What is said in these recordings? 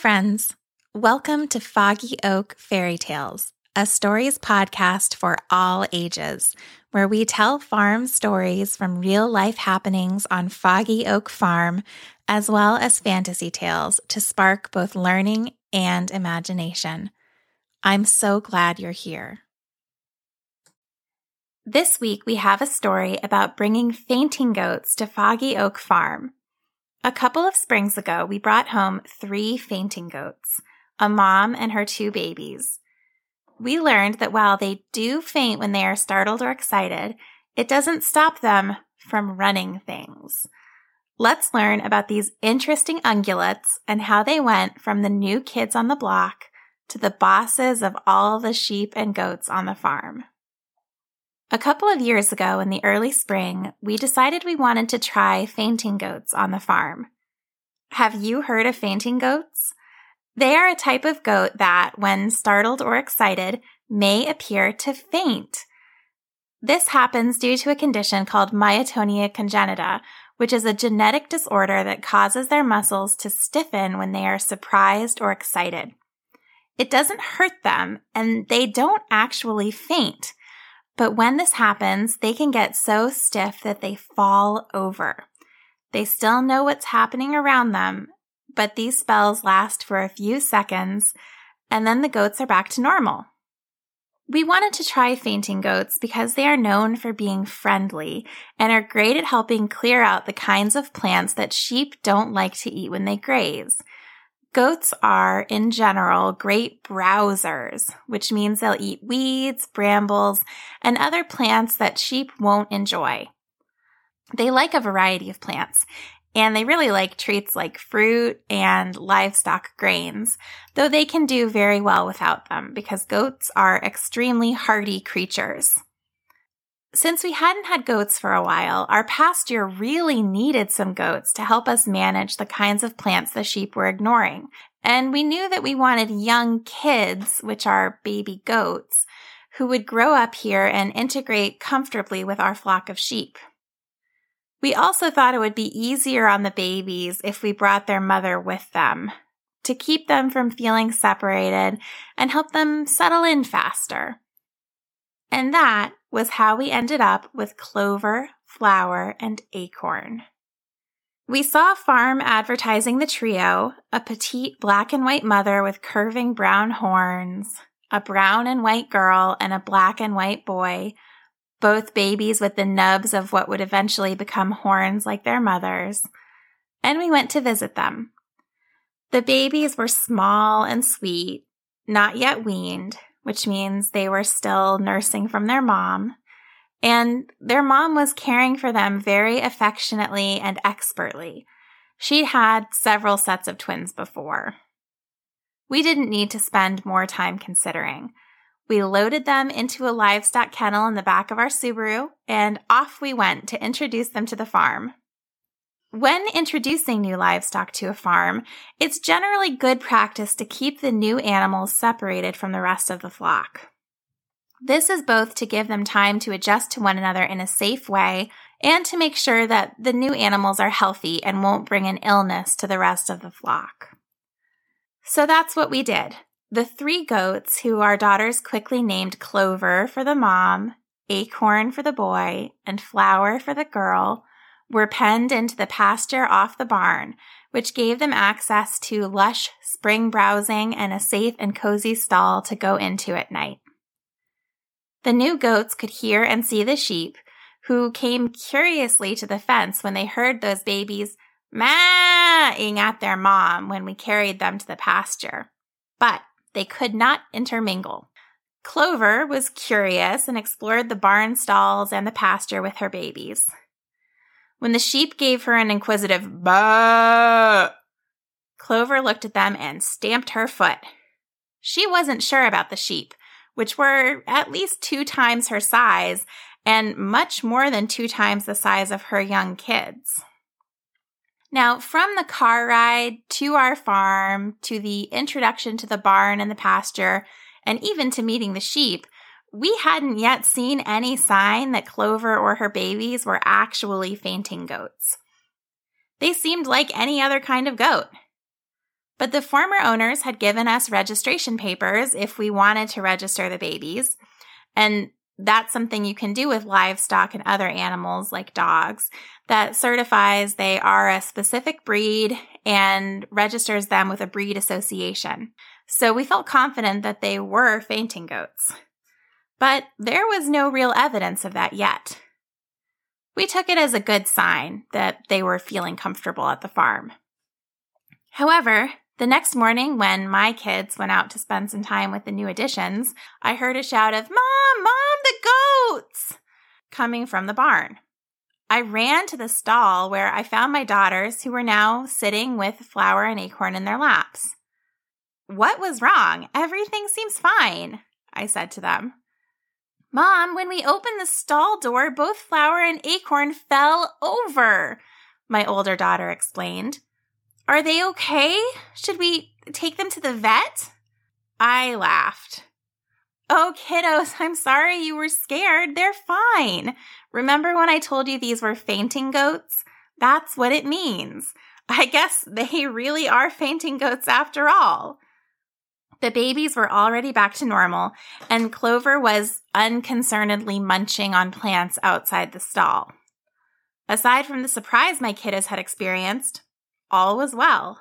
friends. Welcome to Foggy Oak Fairy Tales, a stories podcast for all ages, where we tell farm stories from real-life happenings on Foggy Oak Farm, as well as fantasy tales to spark both learning and imagination. I'm so glad you're here. This week, we have a story about bringing fainting goats to Foggy Oak Farm. A couple of springs ago, we brought home 3 fainting goats, a mom and her 2 babies. We learned that while they do faint when they are startled or excited, it doesn't stop them from running things. Let's learn about these interesting ungulates and how they went from the new kids on the block to the bosses of all the sheep and goats on the farm. A couple of years ago in the early spring, we decided we wanted to try fainting goats on the farm. Have you heard of fainting goats? They are a type of goat that, when startled or excited, may appear to faint. This happens due to a condition called myotonia congenita, which is a genetic disorder that causes their muscles to stiffen when they are surprised or excited. It doesn't hurt them, and they don't actually faint. But when this happens, they can get so stiff that they fall over. They still know what's happening around them, but these spells last for a few seconds, and then the goats are back to normal. We wanted to try fainting goats because they are known for being friendly and are great at helping clear out the kinds of plants that sheep don't like to eat when they graze. Goats are, in general, great browsers, which means they'll eat weeds, brambles, and other plants that sheep won't enjoy. They like a variety of plants, and they really like treats like fruit and livestock grains, though they can do very well without them because goats are extremely hardy creatures. Since we hadn't had goats for a while, our pasture really needed some goats to help us manage the kinds of plants the sheep were ignoring. And we knew that we wanted young kids, which are baby goats, who would grow up here and integrate comfortably with our flock of sheep. We also thought it would be easier on the babies if we brought their mother with them, to keep them from feeling separated and help them settle in faster. And that was how we ended up with Clover, Flower, and Acorn. We saw a farm advertising the trio, a petite black and white mother with curving brown horns, a brown and white girl, and a black and white boy, both babies with the nubs of what would eventually become horns like their mothers, and we went to visit them. The babies were small and sweet, not yet weaned, which means they were still nursing from their mom, and their mom was caring for them very affectionately and expertly. She'd had several sets of twins before. We didn't need to spend more time considering. We loaded them into a livestock kennel in the back of our Subaru, and off we went to introduce them to the farm. When introducing new livestock to a farm, it's generally good practice to keep the new animals separated from the rest of the flock. This is both to give them time to adjust to one another in a safe way and to make sure that the new animals are healthy and won't bring an illness to the rest of the flock. So that's what we did. The 3 goats, who our daughters quickly named Clover for the mom, Acorn for the boy, and Flower for the girl, were penned into the pasture off the barn, which gave them access to lush spring browsing and a safe and cozy stall to go into at night. The new goats could hear and see the sheep, who came curiously to the fence when they heard those babies maa-ing at their mom when we carried them to the pasture. But they could not intermingle. Clover was curious and explored the barn stalls and the pasture with her babies. When the sheep gave her an inquisitive baa, Clover looked at them and stamped her foot. She wasn't sure about the sheep, which were at least 2 times her size and much more than 2 times the size of her young kids. Now, from the car ride to our farm, to the introduction to the barn and the pasture, and even to meeting the sheep, we hadn't yet seen any sign that Clover or her babies were actually fainting goats. They seemed like any other kind of goat. But the former owners had given us registration papers if we wanted to register the babies. And that's something you can do with livestock and other animals like dogs that certifies they are a specific breed and registers them with a breed association. So we felt confident that they were fainting goats. But there was no real evidence of that yet. We took it as a good sign that they were feeling comfortable at the farm. However, the next morning when my kids went out to spend some time with the new additions, I heard a shout of, "Mom, Mom, the goats!" coming from the barn. I ran to the stall where I found my daughters who were now sitting with Flower and Acorn in their laps. "What was wrong? Everything seems fine," I said to them. "Mom, when we opened the stall door, both Flower and Acorn fell over," my older daughter explained. "Are they okay? Should we take them to the vet?" I laughed. "Oh, kiddos, I'm sorry you were scared. They're fine. Remember when I told you these were fainting goats? That's what it means. I guess they really are fainting goats after all." The babies were already back to normal, and Clover was unconcernedly munching on plants outside the stall. Aside from the surprise my kiddos had experienced, all was well.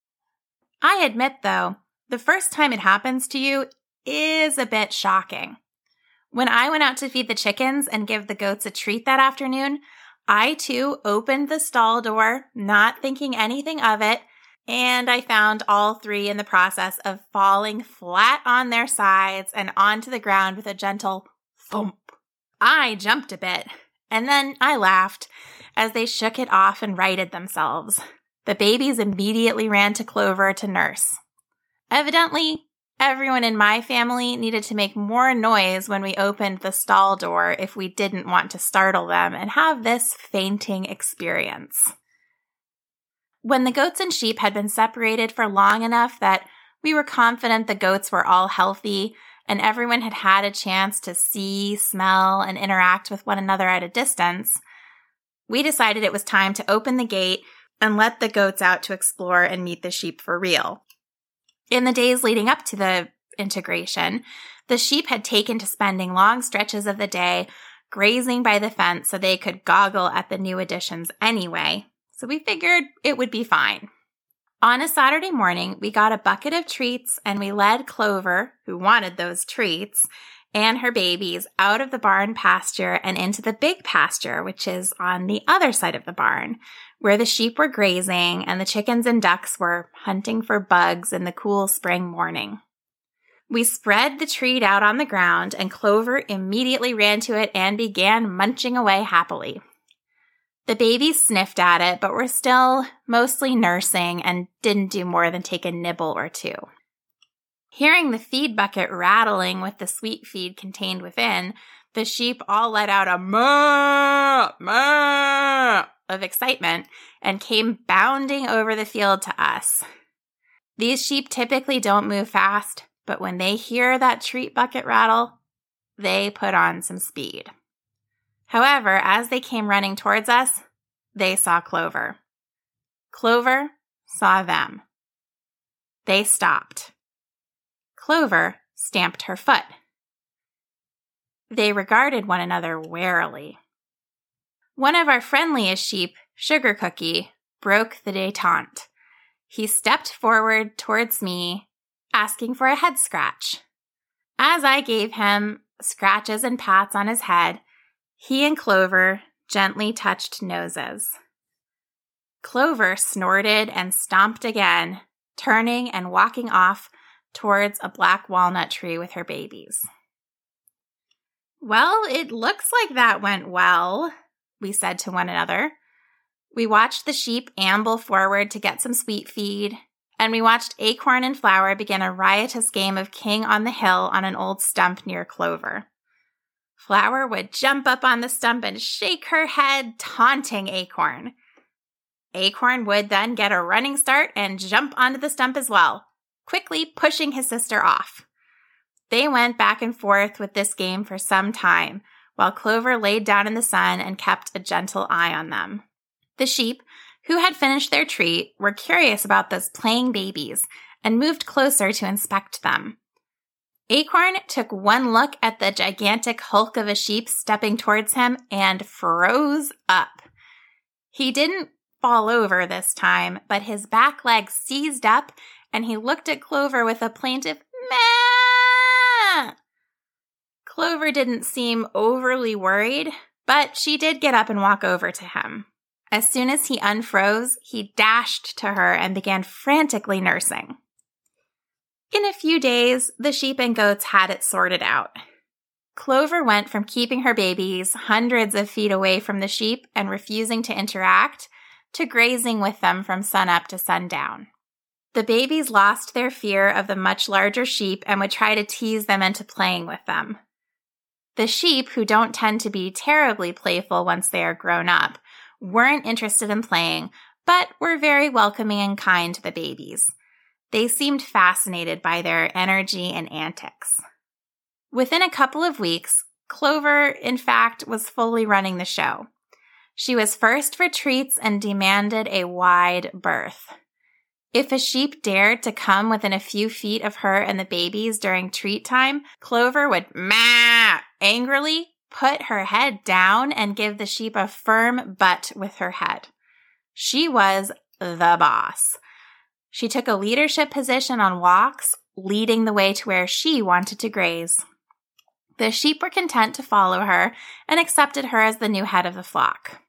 I admit, though, the first time it happens to you is a bit shocking. When I went out to feed the chickens and give the goats a treat that afternoon, I too opened the stall door, not thinking anything of it, and I found all three in the process of falling flat on their sides and onto the ground with a gentle thump. I jumped a bit, and then I laughed as they shook it off and righted themselves. The babies immediately ran to Clover to nurse. Evidently, everyone in my family needed to make more noise when we opened the stall door if we didn't want to startle them and have this fainting experience. When the goats and sheep had been separated for long enough that we were confident the goats were all healthy and everyone had had a chance to see, smell, and interact with one another at a distance, we decided it was time to open the gate and let the goats out to explore and meet the sheep for real. In the days leading up to the integration, the sheep had taken to spending long stretches of the day grazing by the fence so they could goggle at the new additions anyway, so we figured it would be fine. On a Saturday morning, we got a bucket of treats and we led Clover, who wanted those treats, and her babies out of the barn pasture and into the big pasture, which is on the other side of the barn, where the sheep were grazing and the chickens and ducks were hunting for bugs in the cool spring morning. We spread the treat out on the ground, and Clover immediately ran to it and began munching away happily. The babies sniffed at it, but were still mostly nursing and didn't do more than take a nibble or two. Hearing the feed bucket rattling with the sweet feed contained within, the sheep all let out a moo, moo of excitement and came bounding over the field to us. These sheep typically don't move fast, but when they hear that treat bucket rattle, they put on some speed. However, as they came running towards us, they saw Clover. Clover saw them. They stopped. Clover stamped her foot. They regarded one another warily. One of our friendliest sheep, Sugar Cookie, broke the détente. He stepped forward towards me, asking for a head scratch. As I gave him scratches and pats on his head, he and Clover gently touched noses. Clover snorted and stomped again, turning and walking off towards a black walnut tree with her babies. "Well, it looks like that went well," we said to one another. We watched the sheep amble forward to get some sweet feed, and we watched Acorn and Flower begin a riotous game of King on the Hill on an old stump near Clover. Flower would jump up on the stump and shake her head, taunting Acorn. Acorn would then get a running start and jump onto the stump as well, quickly pushing his sister off. They went back and forth with this game for some time, while Clover laid down in the sun and kept a gentle eye on them. The sheep, who had finished their treat, were curious about those playing babies and moved closer to inspect them. Acorn took one look at the gigantic hulk of a sheep stepping towards him and froze up. He didn't fall over this time, but his back leg seized up and he looked at Clover with a plaintive "Meh!" Clover didn't seem overly worried, but she did get up and walk over to him. As soon as he unfroze, he dashed to her and began frantically nursing. In a few days, the sheep and goats had it sorted out. Clover went from keeping her babies hundreds of feet away from the sheep and refusing to interact to grazing with them from sunup to sundown. The babies lost their fear of the much larger sheep and would try to tease them into playing with them. The sheep, who don't tend to be terribly playful once they are grown up, weren't interested in playing, but were very welcoming and kind to the babies. They seemed fascinated by their energy and antics. Within a couple of weeks, Clover, in fact, was fully running the show. She was first for treats and demanded a wide berth. If a sheep dared to come within a few feet of her and the babies during treat time, Clover would angrily put her head down and give the sheep a firm butt with her head. She was the boss. She took a leadership position on walks, leading the way to where she wanted to graze. The sheep were content to follow her and accepted her as the new head of the flock.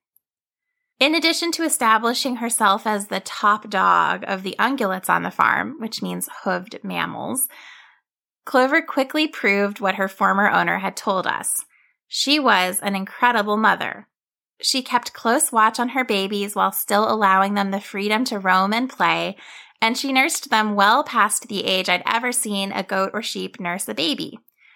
In addition to establishing herself as the top dog of the ungulates on the farm, which means hooved mammals, Clover quickly proved what her former owner had told us. She was an incredible mother. She kept close watch on her babies while still allowing them the freedom to roam and play, and she nursed them well past the age I'd ever seen a goat or sheep nurse a baby.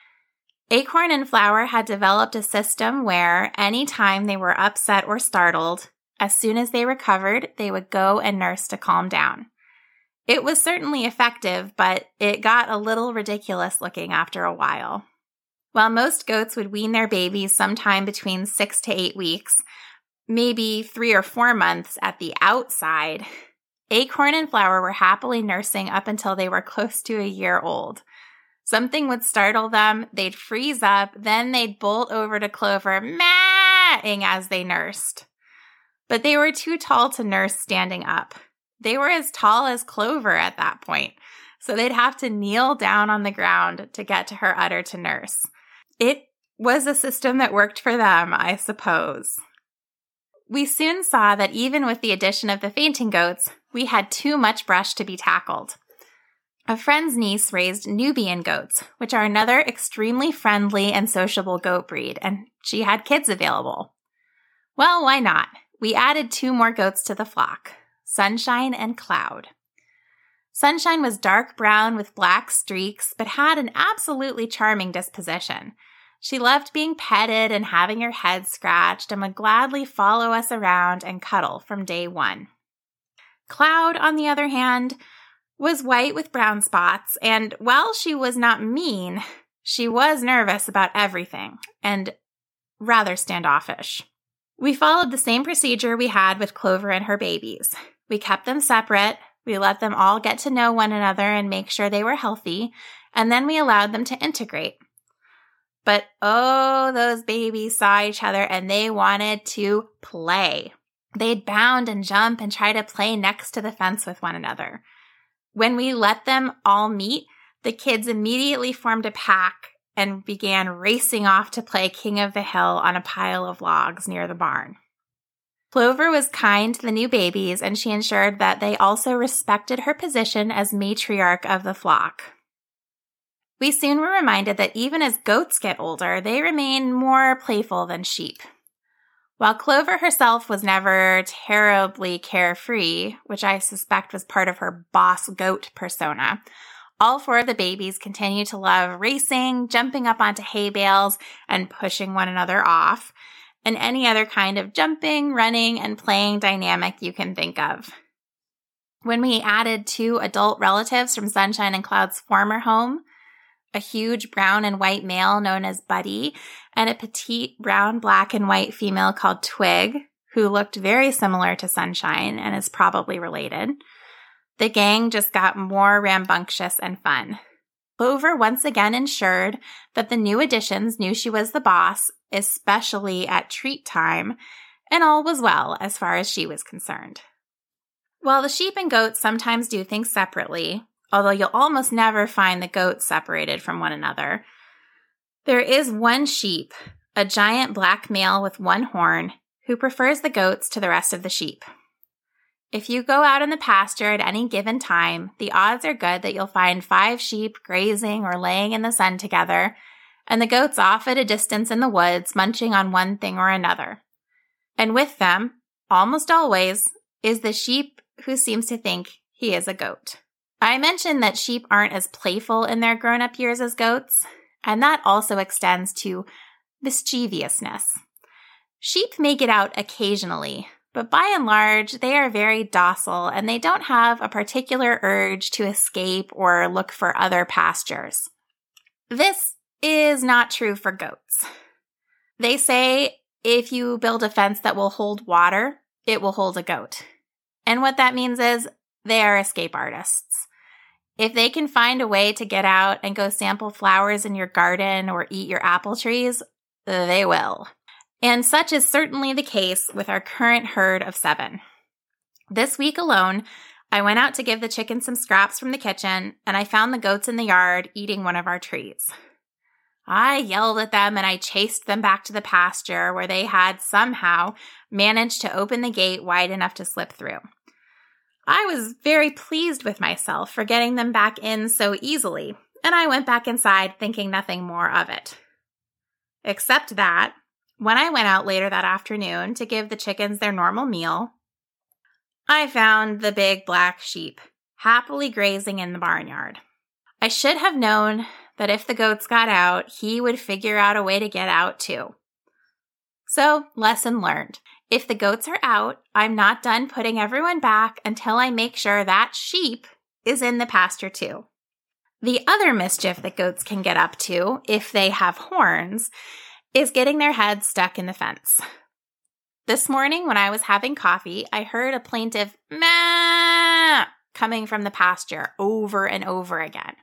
Acorn and Flower had developed a system where, any time they were upset or startled, as soon as they recovered, they would go and nurse to calm down. It was certainly effective, but it got a little ridiculous looking after a while. While most goats would wean their babies sometime between 6 to 8 weeks, maybe 3 or 4 months at the outside, Acorn and Flower were happily nursing up until they were close to a year old. Something would startle them, they'd freeze up, then they'd bolt over to Clover, maying as they nursed. But they were too tall to nurse standing up. They were as tall as Clover at that point, so they'd have to kneel down on the ground to get to her udder to nurse. It was a system that worked for them, I suppose. We soon saw that even with the addition of the fainting goats, we had too much brush to be tackled. A friend's niece raised Nubian goats, which are another extremely friendly and sociable goat breed, and she had kids available. Well, why not? We added 2 more goats to the flock, Sunshine and Cloud. Sunshine was dark brown with black streaks, but had an absolutely charming disposition. She loved being petted and having her head scratched and would gladly follow us around and cuddle from day one. Cloud, on the other hand, was white with brown spots, and while she was not mean, she was nervous about everything and rather standoffish. We followed the same procedure we had with Clover and her babies. We kept them separate, we let them all get to know one another and make sure they were healthy, and then we allowed them to integrate. But oh, those babies saw each other and they wanted to play. They'd bound and jump and try to play next to the fence with one another. When we let them all meet, the kids immediately formed a pack and began racing off to play King of the Hill on a pile of logs near the barn. Clover was kind to the new babies, and she ensured that they also respected her position as matriarch of the flock. We soon were reminded that even as goats get older, they remain more playful than sheep. While Clover herself was never terribly carefree, which I suspect was part of her boss goat persona, all 4 of the babies continue to love racing, jumping up onto hay bales, and pushing one another off, and any other kind of jumping, running, and playing dynamic you can think of. When we added 2 adult relatives from Sunshine and Cloud's former home, a huge brown and white male known as Buddy, and a petite brown, black, and white female called Twig, who looked very similar to Sunshine and is probably related. The gang just got more rambunctious and fun. Clover once again ensured that the new additions knew she was the boss, especially at treat time, and all was well as far as she was concerned. While the sheep and goats sometimes do things separately, although you'll almost never find the goats separated from one another, there is one sheep, a giant black male with one horn, who prefers the goats to the rest of the sheep. If you go out in the pasture at any given time, the odds are good that you'll find 5 sheep grazing or laying in the sun together, and the goats off at a distance in the woods munching on one thing or another. And with them, almost always, is the sheep who seems to think he is a goat. I mentioned that sheep aren't as playful in their grown-up years as goats, and that also extends to mischievousness. Sheep may get out occasionally, but by and large, they are very docile and they don't have a particular urge to escape or look for other pastures. This is not true for goats. They say if you build a fence that will hold water, it will hold a goat. And what that means is they are escape artists. If they can find a way to get out and go sample flowers in your garden or eat your apple trees, they will. And such is certainly the case with our current herd of 7. This week alone, I went out to give the chickens some scraps from the kitchen, and I found the goats in the yard eating one of our trees. I yelled at them and I chased them back to the pasture where they had somehow managed to open the gate wide enough to slip through. I was very pleased with myself for getting them back in so easily, and I went back inside thinking nothing more of it. Except that, when I went out later that afternoon to give the chickens their normal meal, I found the big black sheep happily grazing in the barnyard. I should have known that if the goats got out, he would figure out a way to get out too. So, lesson learned. If the goats are out, I'm not done putting everyone back until I make sure that sheep is in the pasture too. The other mischief that goats can get up to, if they have horns, is getting their heads stuck in the fence. This morning when I was having coffee, I heard a plaintive "meow" coming from the pasture over and over again.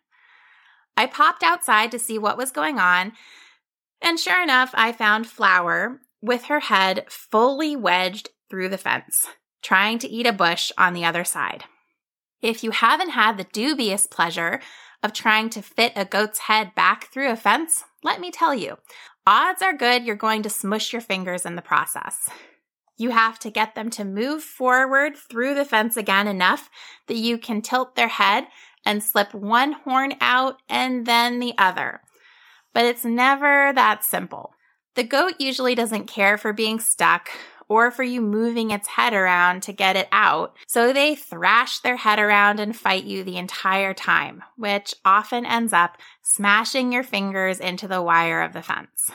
I popped outside to see what was going on, and sure enough, I found Flower with her head fully wedged through the fence, trying to eat a bush on the other side. If you haven't had the dubious pleasure of trying to fit a goat's head back through a fence, let me tell you, odds are good you're going to smush your fingers in the process. You have to get them to move forward through the fence again enough that you can tilt their head and slip one horn out and then the other. But it's never that simple. The goat usually doesn't care for being stuck or for you moving its head around to get it out, so they thrash their head around and fight you the entire time, which often ends up smashing your fingers into the wire of the fence.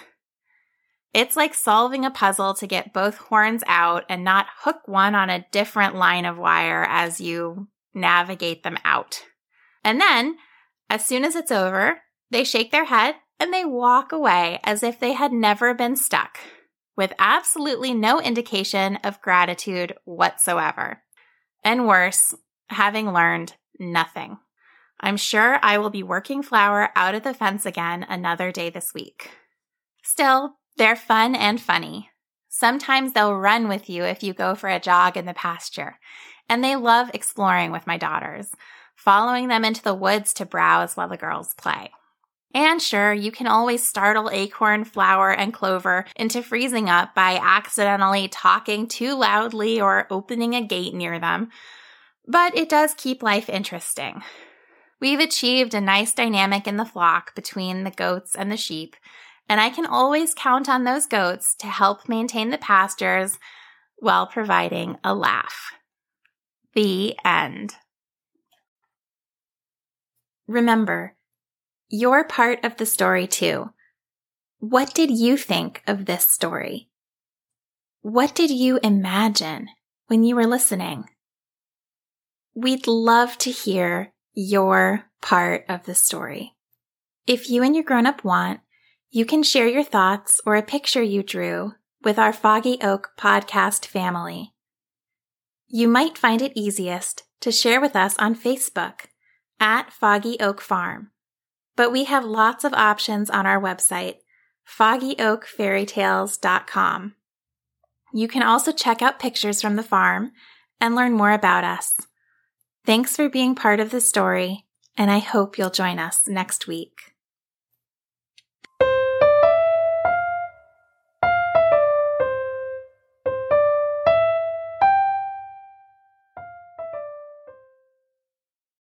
It's like solving a puzzle to get both horns out and not hook one on a different line of wire as you navigate them out. And then, as soon as it's over, they shake their head and they walk away as if they had never been stuck, with absolutely no indication of gratitude whatsoever. And worse, having learned nothing. I'm sure I will be working Flower out of the fence again another day this week. Still, they're fun and funny. Sometimes they'll run with you if you go for a jog in the pasture, and they love exploring with my daughters, following them into the woods to browse while the girls play. And sure, you can always startle Acorn, Flower, and Clover into freezing up by accidentally talking too loudly or opening a gate near them, but it does keep life interesting. We've achieved a nice dynamic in the flock between the goats and the sheep, and I can always count on those goats to help maintain the pastures while providing a laugh. The end. Remember, you're part of the story too. What did you think of this story? What did you imagine when you were listening? We'd love to hear your part of the story. If you and your grown-up want, you can share your thoughts or a picture you drew with our Foggy Oak podcast family. You might find it easiest to share with us on Facebook at Foggy Oak Farm, but we have lots of options on our website, foggyoakfairytales.com. You can also check out pictures from the farm and learn more about us. Thanks for being part of the story, and I hope you'll join us next week.